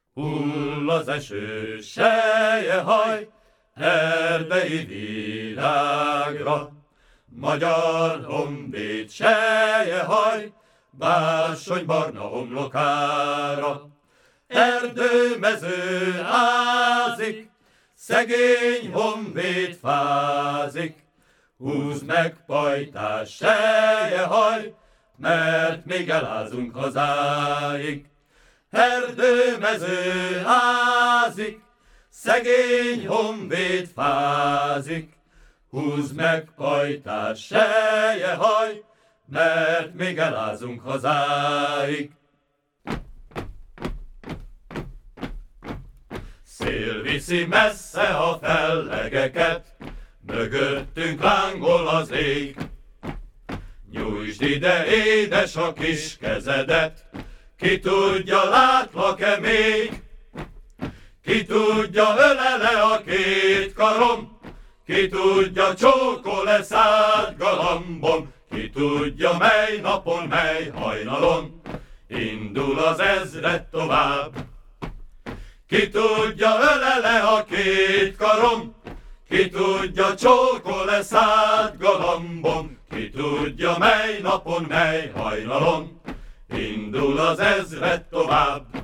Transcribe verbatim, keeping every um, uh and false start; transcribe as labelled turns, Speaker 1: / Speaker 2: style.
Speaker 1: Hull az eső, selyehaj, erdei virágra. Magyar honvéd, selyehaj, bársonybarna homlokára. Erdőmező ázik, szegény honvéd fázik. Húzd meg, pajtás, selyehaj, mert még elázunk hazáig. Erdőmező ázik, szegény honvéd fázik. Húzd meg, pajtás, selyehaj, mert még elázunk hazáig. Szél viszi messze a fellegeket, mögöttünk lángol az ég. Nyújtsd ide, édes, a kis kezedet, ki tudja, látlak-e még? Ki tudja, ölele a két karom, ki tudja, csókol-e szád galambom, ki tudja, mely napon, mely hajnalon indul az ezred tovább. Ki tudja, ölele a két karom, ki tudja, csókol-e szád galambom, ki tudja, mely napon, mely hajnalon indul az ezred tovább.